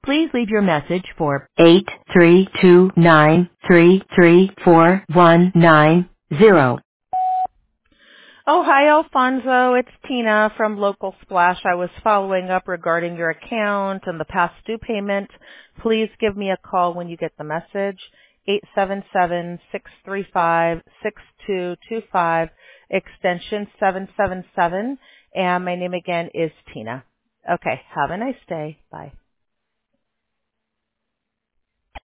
Please leave your message for 832933419. Oh, hi, Alfonso. It's Tina from Local Splash. I was following up regarding your account and the past due payment. Please give me a call when you get the message. 877-635-6225, extension 777. And my name again is Tina. Okay, have a nice day. Bye.